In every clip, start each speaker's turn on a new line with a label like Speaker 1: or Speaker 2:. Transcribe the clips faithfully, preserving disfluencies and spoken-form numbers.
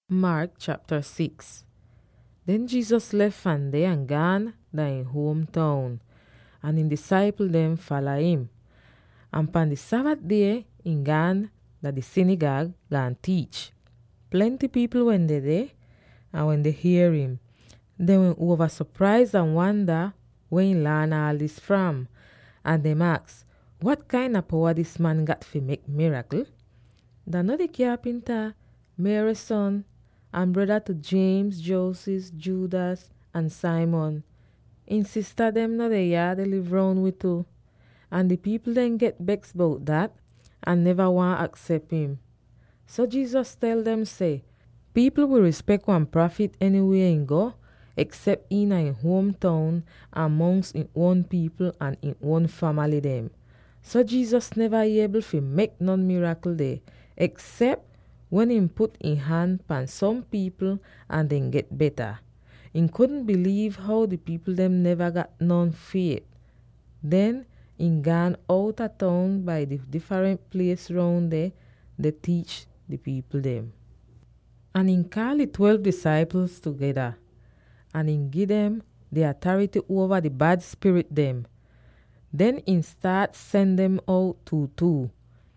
Speaker 1: Mark chapter six. Then Jesus left from there and gone to his hometown, and his disciples them follow him. And upon the Sabbath day, he gone to the synagogue and teach. Plenty people went there, and when they hear him, they went over surprised and wonder where he learn all this from. And they ask, what kind of power this man got to make miracle? They know the carpenter, Mary's son, and brother to James, Joseph, Judas, and Simon. In sister them know they yard they live round with too. And the people then get vexed about that and never want to accept him. So Jesus tell them say, people will respect one prophet anywhere in go, except in a hometown, amongst in own people and in own family them. So Jesus never able to make none miracle there, except when him put in hand pan some people and then get better. He couldn't believe how the people them never got none faith. Then he gone out of town by the different place round there, they teach the people them. And he call the twelve disciples together, and he give them the authority over the bad spirit them. Then he start send them out two two.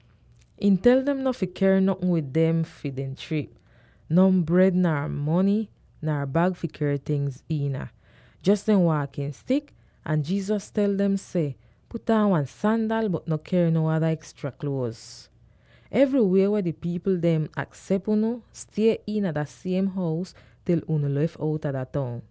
Speaker 1: He tell them not to carry nothing with them for them trip. No bread nor money nor bag for carry things in. Just them walking stick, and Jesus tell them say, put on one sandal but no carry no other extra clothes. Everywhere where the people them accept uno, stay in at the same house till uno left out of the town.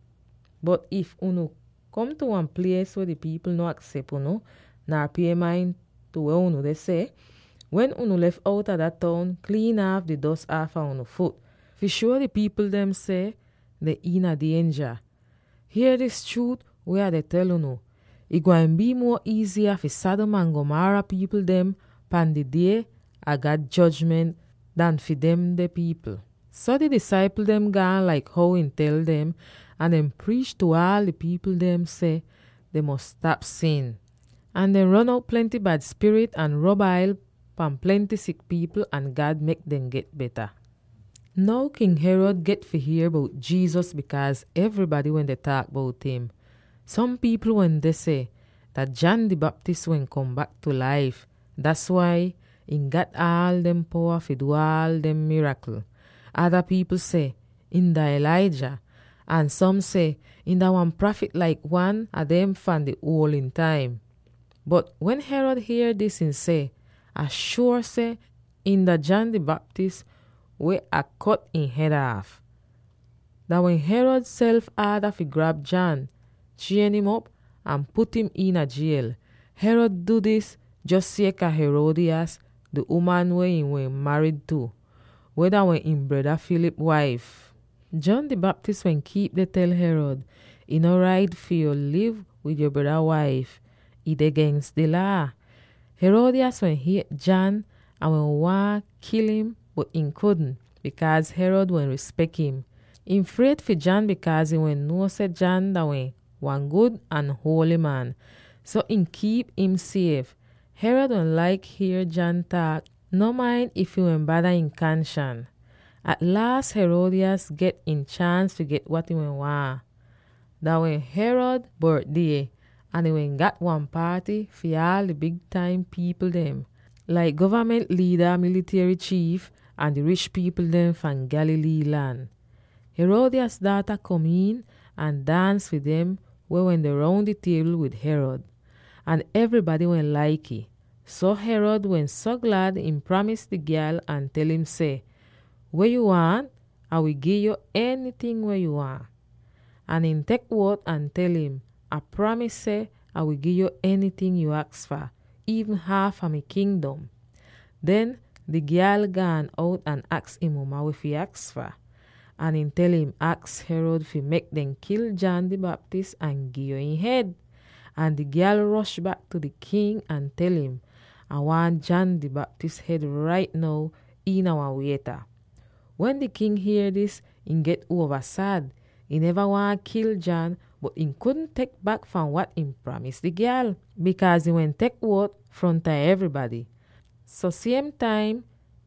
Speaker 1: But if uno come to one place where the people no accept uno, nor pay mind to where uno they say, when uno left out of that town, clean off the dust off of uno foot. For sure the people them say they in a danger. Hear this truth where they tell uno. It going be more easier for Sodom and Gomorrah people them pan the day of God judgment than for them the people. So the disciple them gone like how he tell them, and them preach to all the people them say they must stop sin. And they run out plenty bad spirit and rub oil pan plenty sick people, and God make them get better. Now King Herod get to hear about Jesus because everybody when they talk about him. Some people when they say that John the Baptist when come back to life, that's why he got all them power to do all them miracle. Other people say in the Elijah, and some say in the one prophet like one of them from the old in time. But when Herod hear this and say, I sure say in the John the Baptist we a cut in head off. That when Herod self order to grab John, chain him up and put him in a jail. Herod do this just sake of Herodias, the woman where he was married to, whether when him brother Philip wife. John the Baptist when keep they tell Herod, it no right for you live with your brother wife. It against the law. Herodias when hate John and when want kill him, but he couldn't because Herod when respect him. He afraid for John because he when know said John that way one good and holy man. So he keep him safe. Herod when like hear John talk, no mind if he when bother in conscience. At last Herodias get in chance to get what he want. That when Herod birthday, and he went got one party for all the big time people them, like government leader, military chief, and the rich people them from Galilee land. Herodias' daughter come in and dance with them where when they round the table with Herod, and everybody went like it. So Herod went so glad him promised the girl and tell him say, where you want, I will give you anything where you want. And him take word and tell him, I promise say I will give you anything you ask for, even half of my kingdom. Then the girl gone out and ask him what he ask for. And him tell him ask Herod to make them kill John the Baptist and give you his head. And the girl rush back to the king and tell him, I want John the Baptist head right now in our waiter. When the king hear this, he get over sad. He never want to kill John, but he couldn't take back from what he promised the girl because he went take word front of everybody. So same time,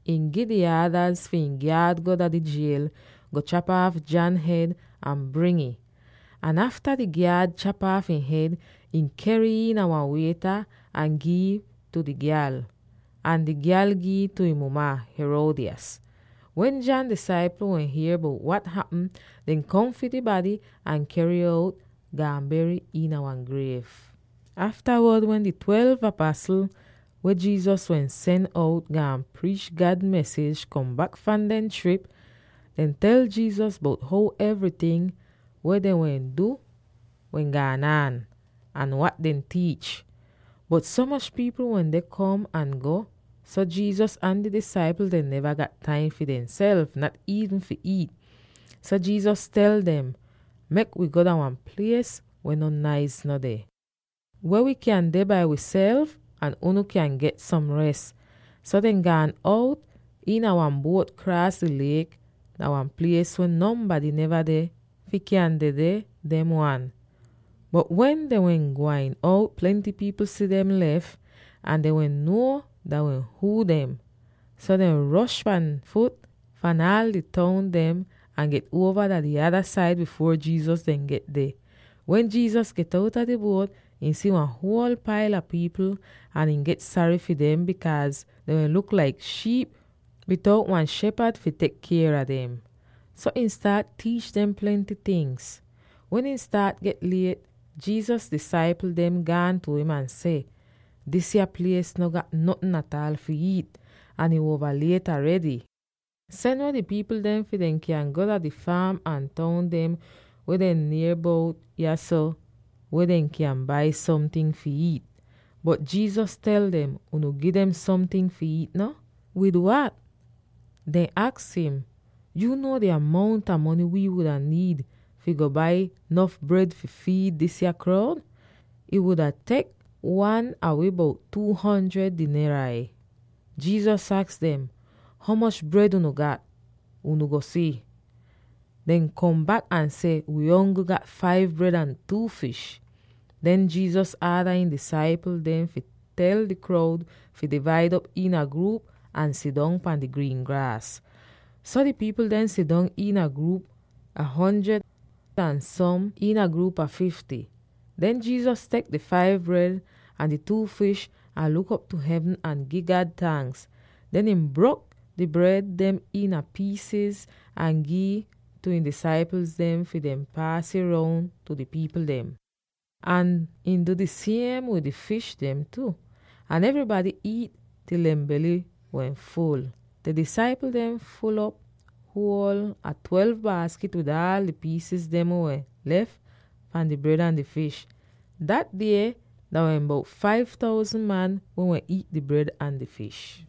Speaker 1: in give the others for in guard go to the jail, go chop off John head and bring it. And after the guard chop off in head, in carry in our waiter and give to the girl. And the girl give to him mama Herodias. When John disciple when hear about what happened, then come for the body and carry out, go and bury in our grave. Afterward, when the twelve apostles where Jesus when sent out go and preach God's message come back from them trip, then tell Jesus about how everything where they went do when gone on and what they teach. But so much people when they come and go, so Jesus and the disciples they never got time for themselves, not even for eat. So Jesus tell them, make we go down one place where no nice no there, where we can dey by ourselves and unu can get some rest. So then gone out in our boat cross the lake, now one place where nobody never there, we can dey there, them one. But when they went going out, plenty people see them left, and they went know that when who them. So they rush on foot from all the town them and get over to the other side before Jesus then get there. When Jesus get out of the boat, he see one whole pile of people and he get sorry for them because they will look like sheep without one shepherd to take care of them. So he start teach them plenty things. When he start get late, Jesus disciple them gone to him and say, this here place no got nothing at all for eat, and he over late already. Send where the people them for them can go to the farm and town them where they near about, yeah so, where they can buy something for eat. But Jesus tell them, uno give them something for eat, no? With what? They ask him, you know the amount of money we would have need if go buy enough bread for feed this here crowd? It would have take one away about two hundred denarii. Jesus asked them, how much bread uno got? Uno go see. Then come back and say, we only got five bread and two fish. Then Jesus ordered his disciples them to tell the crowd to divide up in a group and sit down upon the green grass. So the people then sit down in a group, a hundred, and some in a group of fifty. Then Jesus take the five bread and the two fish and look up to heaven and give God thanks. Then he broke the bread them in a pieces and give to his disciples them for them pass around to the people them. And he do the same with the fish them too. And everybody eat till them belly went full. The disciple them full up whole a twelve basket with all the pieces them were left and the bread and the fish. That day, there were about five thousand men when we eat the bread and the fish.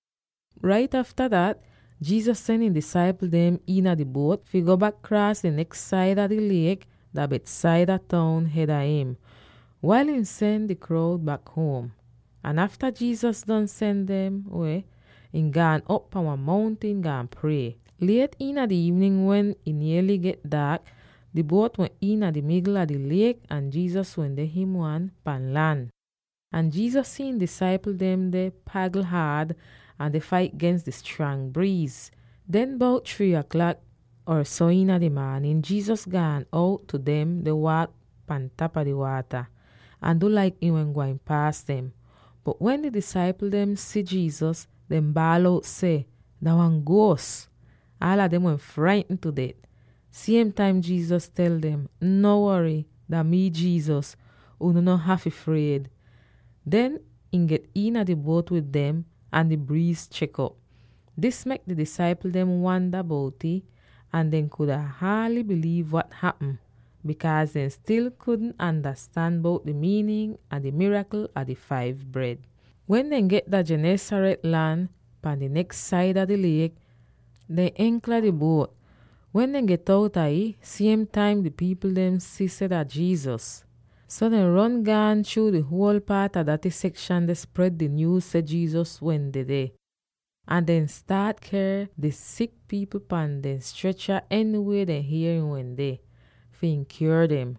Speaker 1: Right after that, Jesus sent his disciples them in the boat to go back across the next side of the lake, the Bethsaida town head of him, while he sent the crowd back home. And after Jesus done send them away, he gone up on a mountain and pray. Late in the evening when it nearly get dark, the boat went in at the middle of the lake, and Jesus went there him one pan land. And Jesus seen disciple them they paddle hard and they fight against the strong breeze. Then about three o'clock or so in the morning, Jesus gone out to them, they walk pan top of the water, and do like he went going past them. But when the disciple them see Jesus, them bawl out say, that one ghost. All of them went frightened to death. Same time Jesus tell them, no worry, that me Jesus, who no half afraid. Then he get in at the boat with them, and the breeze check up. This make the disciple them wonder about it, and then could hardly believe what happened, because they still couldn't understand both the meaning and the miracle of the five bread. When they get the Gennesaret land, on the next side of the lake, they anchor the boat. When they get out of it, same time the people them see said that Jesus. So they run gone through the whole part of that section. They spread the news said Jesus went there. And then start care the sick people pan then stretcher anywhere they hear him when they fin cure them.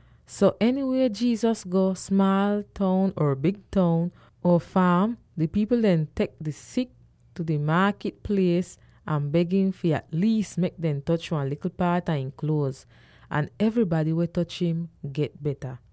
Speaker 1: So anywhere Jesus go, small town or big town or farm, the people then take the sick to the marketplace and begging for at least make them touch one little part of him clothes, and everybody will touch him get better.